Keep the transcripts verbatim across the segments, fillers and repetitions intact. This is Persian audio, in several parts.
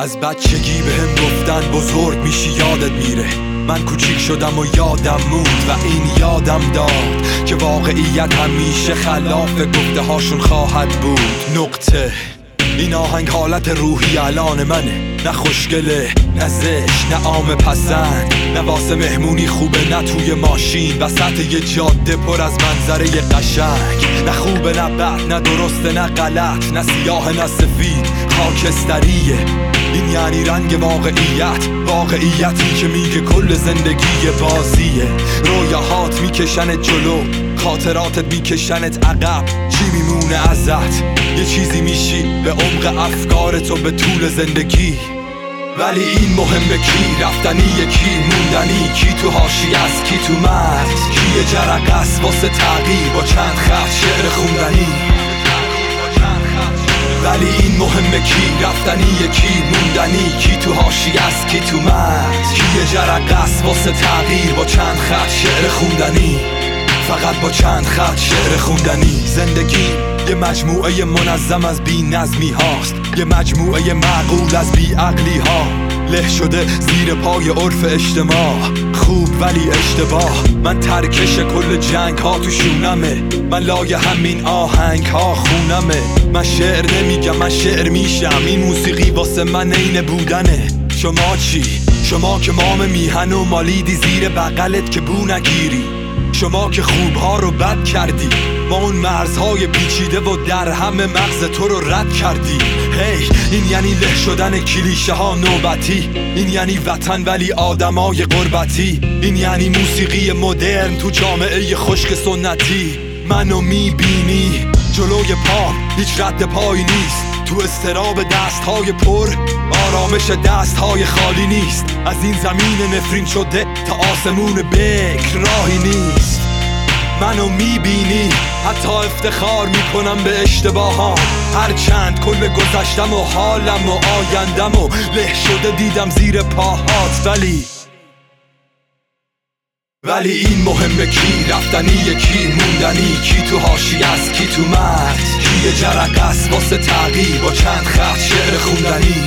از بچگی بهم گفتن بزرگ میشی یادت میره. من کوچیک شدم و یادم موند و این یادم داد که واقعیت همیشه خلاف گفته هاشون خواهد بود. نقطه. این آهنگ حالت روحی الان منه، نه خوشگله نه زشت نه عام پسند، نه واسه مهمونی خوبه نه توی ماشین وسط یه جاده پر از منظره قشنگ، نه خوبه نه بد نه درسته نه غلط، نه سیاه نه سفید خاکستریه. این یعنی رنگ واقعیت، واقعیتی که میگه کل زندگی بازیه. رویاهات میکشنت جلو، خاطراتت میکشنت عقب، چی میمونه ازت؟ یه چیزی میشی به عمق افکارتو به طول زندگی. ولی این مهمه کی رفتنیه کی موندنی، کی تو حاشیه است کی تو مرز، کی یه جرقه است واسه تغییر با چند خط شعر خوندنی. ولی این مهمه کی رفتنیه کی موندنی، کی تو حاشیه است کی تو مرز، کی یه جرقه است واسه تغییر با چند خط شعر خوندنی. فقط با چند خط شعر خوندنی. زندگی یه مجموعه منظم از بی نظمی هاست، یه مجموعه معقول از بی عقلی ها، له شده زیر پای عرف اجتماع. خوب ولی اشتباه. من ترکش کل جنگ ها تو شونمه، من لای همین آهنگ ها خونمه. من شعر نمیگم من شعر میشم، این موسیقی واسه من عین بودنه. شما چی؟ شما که مام میهن و مالیدی زیر بغلت که بو نگیری، شما که خوبها رو بد کردی، ما اون مرزهای پیچیده و در همه مغز تو رو رد کردی. هی hey, این یعنی له شدن کلیشه ها نوبتی، این یعنی وطن ولی آدمای غربتی، این یعنی موسیقی مدرن تو جامعه خشک سنتی. منو میبینی جلوی پا هیچ رد پایی نیست، تو استراب دستهای پر آرامش دستهای خالی نیست. از این زمین نفرین شده تا آسمون بکر راهی نیست. منو میبینی حتی افتخار میکنم به اشتباهام، هرچند کل گذشتم و حالم و آیندم و له شده دیدم زیر پاهات. ولی ولی این مهمه کی رفتنیه کی موندنی، کی تو حاشیه است کی تو مرز، کی یه جرقه است واسه تغییر با چند خط شعر خوندنی.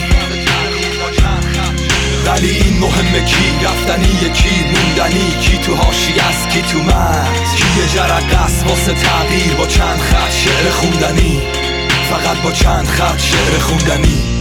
ولی این مهمه کی رفتنیه کی موندنی، کی تو حاشیه است کی تو مرز، کی یه جرقه است واسه تغییر با چند خط شعر خوندنی. فقط با چند خط شعر خوندنی.